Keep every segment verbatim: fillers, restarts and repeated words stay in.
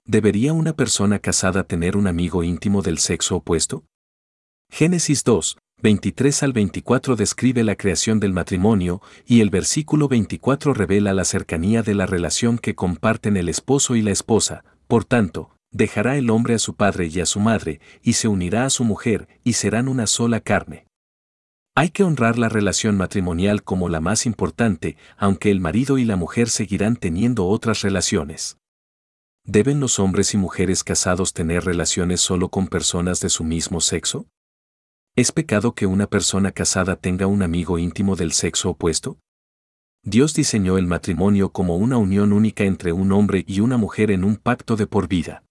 ¿Debería una persona casada tener un amigo íntimo del sexo opuesto? Génesis dos, veintitrés al veinticuatro describe la creación del matrimonio, y el versículo veinticuatro revela la cercanía de la relación que comparten el esposo y la esposa. Por tanto, dejará el hombre a su padre y a su madre, y se unirá a su mujer, y serán una sola carne. Hay que honrar la relación matrimonial como la más importante, aunque el marido y la mujer seguirán teniendo otras relaciones. ¿Deben los hombres y mujeres casados tener relaciones solo con personas de su mismo sexo? ¿Es pecado que una persona casada tenga un amigo íntimo del sexo opuesto? Dios diseñó el matrimonio como una unión única entre un hombre y una mujer en un pacto de por vida.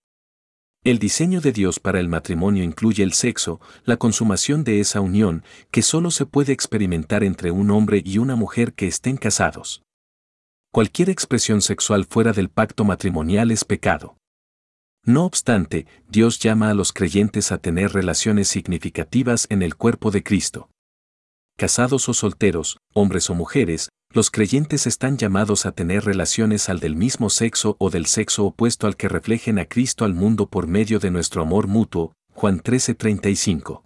El diseño de Dios para el matrimonio incluye el sexo, la consumación de esa unión, que solo se puede experimentar entre un hombre y una mujer que estén casados. Cualquier expresión sexual fuera del pacto matrimonial es pecado. No obstante, Dios llama a los creyentes a tener relaciones significativas en el cuerpo de Cristo. Casados o solteros, hombres o mujeres, los creyentes están llamados a tener relaciones al del mismo sexo o del sexo opuesto al que reflejen a Cristo al mundo por medio de nuestro amor mutuo. Juan trece treinta y cinco.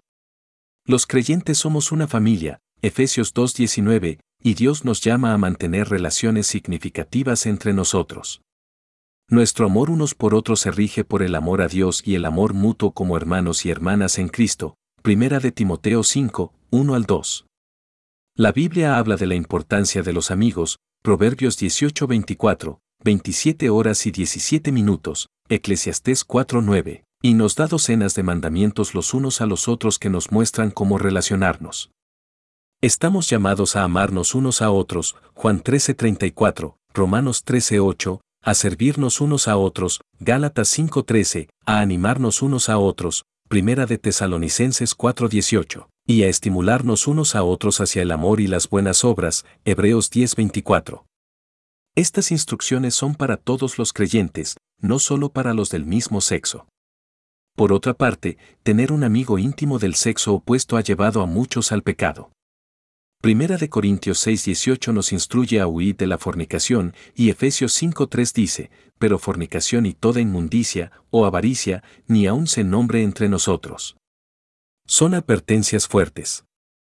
Los creyentes somos una familia, Efesios dos diecinueve, y Dios nos llama a mantener relaciones significativas entre nosotros. Nuestro amor unos por otros se rige por el amor a Dios y el amor mutuo como hermanos y hermanas en Cristo. Primera de Timoteo cinco, uno al dos. La Biblia habla de la importancia de los amigos, Proverbios dieciocho veinticuatro, veintisiete horas y diecisiete minutos, Eclesiastés cuatro nueve, y nos da docenas de mandamientos los unos a los otros que nos muestran cómo relacionarnos. Estamos llamados a amarnos unos a otros, Juan trece treinta y cuatro, Romanos trece ocho, a servirnos unos a otros, Gálatas cinco trece, a animarnos unos a otros, Primera de Tesalonicenses cuatro dieciocho, y a estimularnos unos a otros hacia el amor y las buenas obras, Hebreos diez veinticuatro. Estas instrucciones son para todos los creyentes, no solo para los del mismo sexo. Por otra parte, tener un amigo íntimo del sexo opuesto ha llevado a muchos al pecado. Primera de Corintios seis dieciocho nos instruye a huir de la fornicación, y Efesios cinco tres dice, pero fornicación y toda inmundicia, o avaricia, ni aun se nombre entre nosotros. Son advertencias fuertes.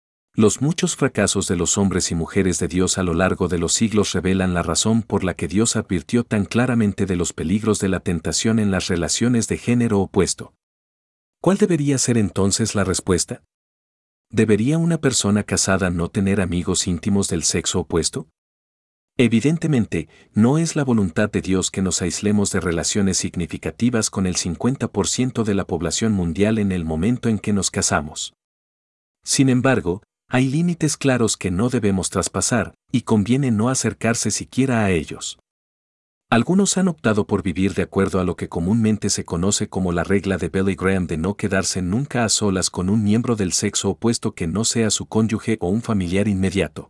Los muchos fracasos de los hombres y mujeres de Dios a lo largo de los siglos revelan la razón por la que Dios advirtió tan claramente de los peligros de la tentación en las relaciones de género opuesto. ¿Cuál debería ser entonces la respuesta? ¿Debería una persona casada no tener amigos íntimos del sexo opuesto? Evidentemente, no es la voluntad de Dios que nos aislemos de relaciones significativas con el cincuenta por ciento de la población mundial en el momento en que nos casamos. Sin embargo, hay límites claros que no debemos traspasar, y conviene no acercarse siquiera a ellos. Algunos han optado por vivir de acuerdo a lo que comúnmente se conoce como la regla de Billy Graham de no quedarse nunca a solas con un miembro del sexo opuesto que no sea su cónyuge o un familiar inmediato.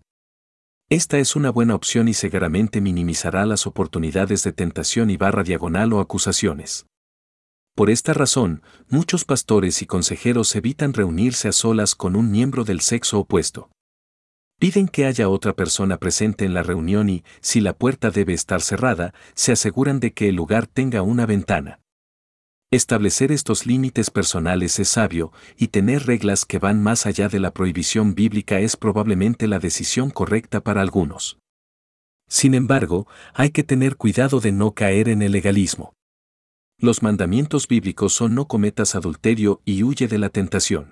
Esta es una buena opción y seguramente minimizará las oportunidades de tentación y barra diagonal o acusaciones. Por esta razón, muchos pastores y consejeros evitan reunirse a solas con un miembro del sexo opuesto. Piden que haya otra persona presente en la reunión y, si la puerta debe estar cerrada, se aseguran de que el lugar tenga una ventana. Establecer estos límites personales es sabio, y tener reglas que van más allá de la prohibición bíblica es probablemente la decisión correcta para algunos. Sin embargo, hay que tener cuidado de no caer en el legalismo. Los mandamientos bíblicos son no cometas adulterio y huye de la tentación.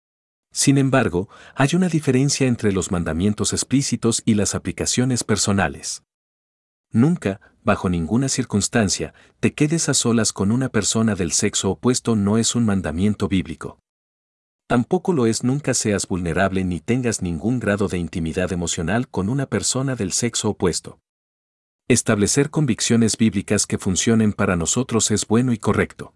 Sin embargo, hay una diferencia entre los mandamientos explícitos y las aplicaciones personales. Nunca, bajo ninguna circunstancia, te quedes a solas con una persona del sexo opuesto no es un mandamiento bíblico. Tampoco lo es nunca seas vulnerable ni tengas ningún grado de intimidad emocional con una persona del sexo opuesto. Establecer convicciones bíblicas que funcionen para nosotros es bueno y correcto.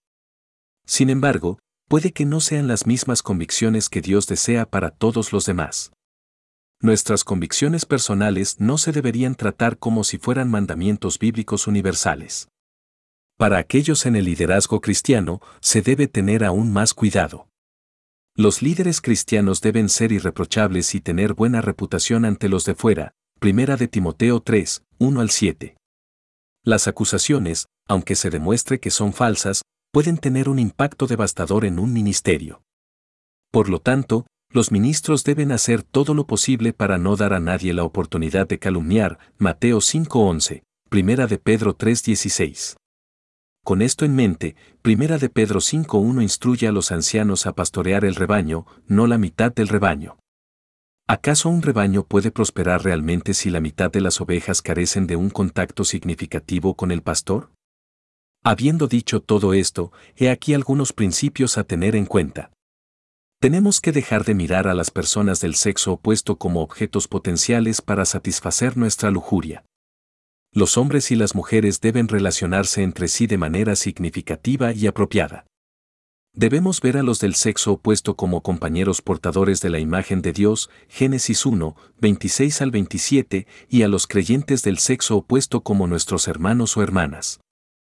Sin embargo, puede que no sean las mismas convicciones que Dios desea para todos los demás. Nuestras convicciones personales no se deberían tratar como si fueran mandamientos bíblicos universales. Para aquellos en el liderazgo cristiano, se debe tener aún más cuidado. Los líderes cristianos deben ser irreprochables y tener buena reputación ante los de fuera, Primera de Timoteo tres, uno al siete. Las acusaciones, aunque se demuestre que son falsas, pueden tener un impacto devastador en un ministerio. Por lo tanto, los ministros deben hacer todo lo posible para no dar a nadie la oportunidad de calumniar. Mateo cinco once, Primera de Pedro tres dieciséis. Con esto en mente, Primera de Pedro cinco uno instruye a los ancianos a pastorear el rebaño, no la mitad del rebaño. ¿Acaso un rebaño puede prosperar realmente si la mitad de las ovejas carecen de un contacto significativo con el pastor? Habiendo dicho todo esto, he aquí algunos principios a tener en cuenta. Tenemos que dejar de mirar a las personas del sexo opuesto como objetos potenciales para satisfacer nuestra lujuria. Los hombres y las mujeres deben relacionarse entre sí de manera significativa y apropiada. Debemos ver a los del sexo opuesto como compañeros portadores de la imagen de Dios, Génesis uno, veintiséis al veintisiete, y a los creyentes del sexo opuesto como nuestros hermanos o hermanas.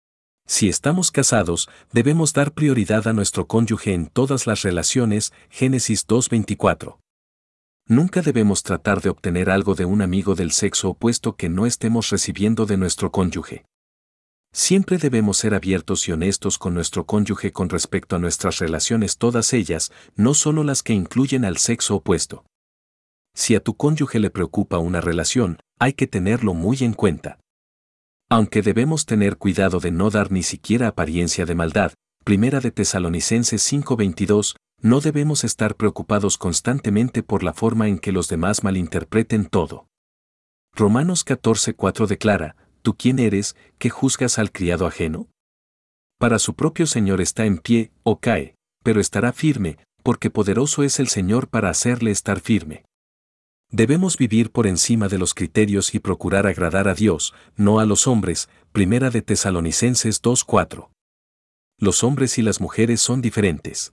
Si estamos casados, debemos dar prioridad a nuestro cónyuge en todas las relaciones, Génesis dos veinticuatro. Nunca debemos tratar de obtener algo de un amigo del sexo opuesto que no estemos recibiendo de nuestro cónyuge. Siempre debemos ser abiertos y honestos con nuestro cónyuge con respecto a nuestras relaciones, todas ellas, no solo las que incluyen al sexo opuesto. Si a tu cónyuge le preocupa una relación, hay que tenerlo muy en cuenta. Aunque debemos tener cuidado de no dar ni siquiera apariencia de maldad, Primera de Tesalonicenses cinco veintidós, no debemos estar preocupados constantemente por la forma en que los demás malinterpreten todo. Romanos catorce cuatro declara, ¿tú quién eres, que juzgas al criado ajeno? Para su propio Señor está en pie, o cae, pero estará firme, porque poderoso es el Señor para hacerle estar firme. Debemos vivir por encima de los criterios y procurar agradar a Dios, no a los hombres. Primera de Tesalonicenses dos cuatro. Los hombres y las mujeres son diferentes.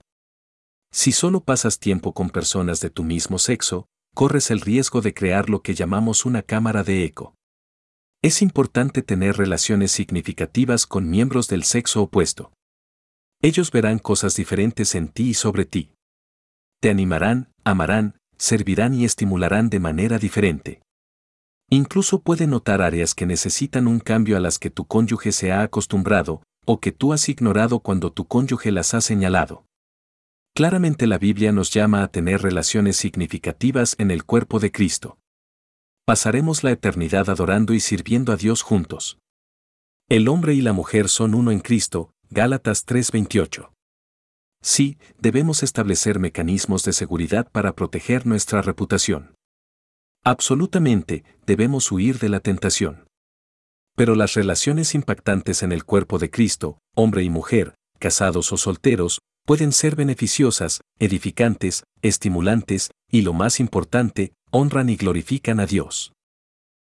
Si solo pasas tiempo con personas de tu mismo sexo, corres el riesgo de crear lo que llamamos una cámara de eco. Es importante tener relaciones significativas con miembros del sexo opuesto. Ellos verán cosas diferentes en ti y sobre ti. Te animarán, amarán, servirán y estimularán de manera diferente. Incluso pueden notar áreas que necesitan un cambio a las que tu cónyuge se ha acostumbrado, o que tú has ignorado cuando tu cónyuge las ha señalado. Claramente la Biblia nos llama a tener relaciones significativas en el cuerpo de Cristo. Pasaremos la eternidad adorando y sirviendo a Dios juntos. El hombre y la mujer son uno en Cristo, Gálatas tres veintiocho. Sí, debemos establecer mecanismos de seguridad para proteger nuestra reputación. Absolutamente, debemos huir de la tentación. Pero las relaciones impactantes en el cuerpo de Cristo, hombre y mujer, casados o solteros, pueden ser beneficiosas, edificantes, estimulantes, y lo más importante, honran y glorifican a Dios.